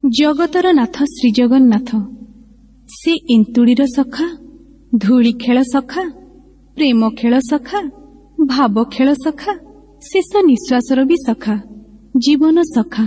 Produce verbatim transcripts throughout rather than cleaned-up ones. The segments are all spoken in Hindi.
जगतर नाथ श्री जगन्नाथ से इंतुड़ीर सखा, धूली खेल सखा, प्रेम खेल सखा, भाव खेल सखा, शेष निश्वासर भी सखा, जीवन सखा।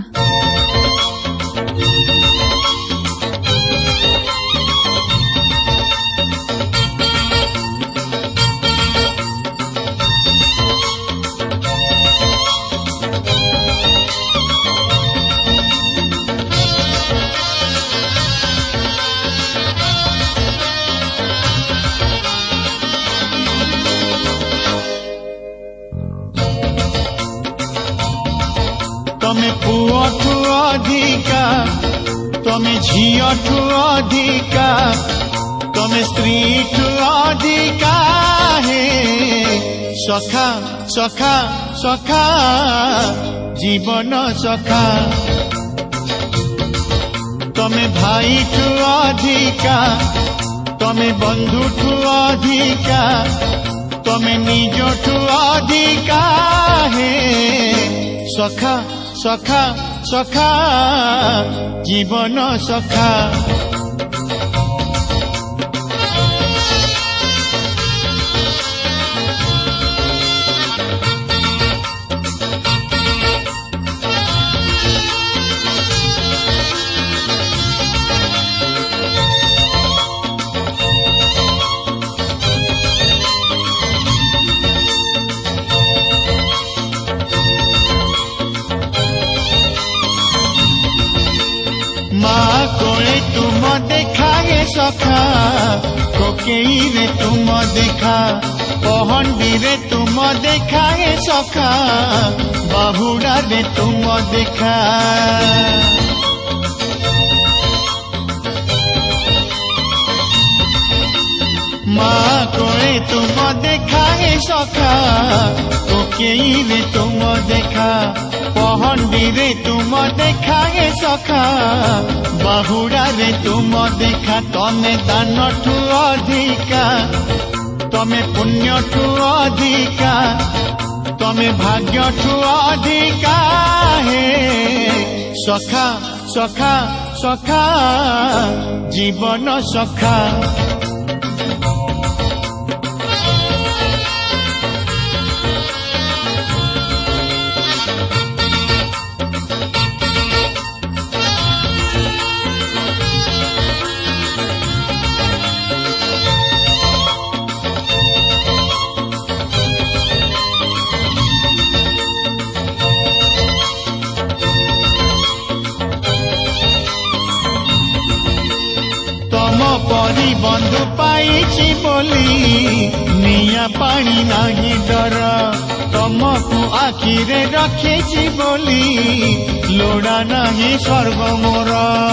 तमे पुओ ठु अधिका, तमे झियो ठु अधिका, तमे स्त्री ठु अधिका हे सखा सखा सखा जीवन सखा। तमे भाई ठु अधिका, तमे बंधु ठु अधिका, तमे निज ठु अधिका हे सखा सखा सखा जीवन सखा। माँ कोले तुम देखाए सखा, कोकेई रे तुम देखा, पहंडी रे तुम देखाए सखा, बाहुड़ा रे तुम देखा। माँ कोले तुम देखाए सखा, कोकेई रे तुम देखा, पहंडी रे तुम देखाए सखा, बाहुड़ा रे तुम देखा। तमे दान ठु अधिका, तमे पुण्य ठु अधिका, तमे भाग्य ठु अधिका हे सखा सखा सखा जीवन सखा। तम परी बंधु पाइछि बोली निया पानी नाही डर, तमकु आखिरे रखिछि बोली लोड़ा नाही स्वर्ग मोर।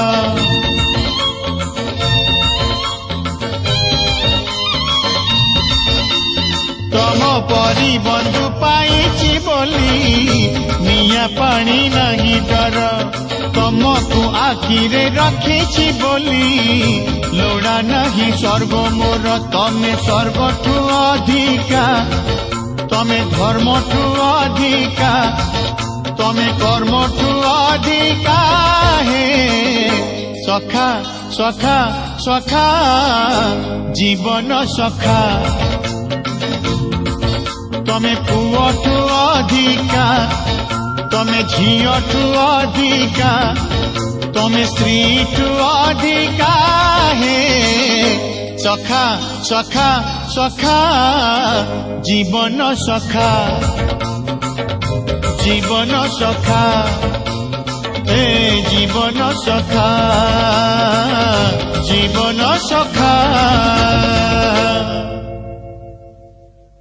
तम परी बंधु पाइछि बोली निया पानी नाही डर, तमकु आखिरे रखिछि बोली लोड़ा नहीं स्वर्ग मोर। तमे स्वर्ग ठु अधिका, तमे धर्म ठु अधिका, तमे कर्म ठु अधिका हे सखा सखा सखा जीवन सखा। तमे पुओ ठु अधिका, तमे झियो ठु अधिका, तमे स्त्री ठु अधिका हे सखा सखा सखा जीवन सखा। जीवन सखा हे जीवन सखा, जीवन सखा।